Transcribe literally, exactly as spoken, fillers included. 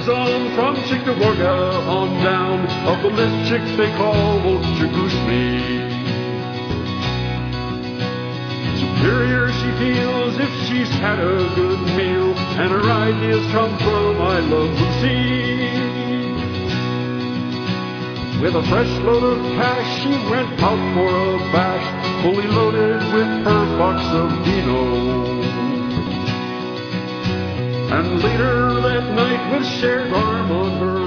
lives on from Cheektowaga on down. Of the lit chicks they call Won't You Goose Me. Superior she feels if she's had a good meal, and her ideas come from I Love Lucy. With a fresh load of cash she went out for a bash, fully loaded with her box of vino. And later that night with shared arm on her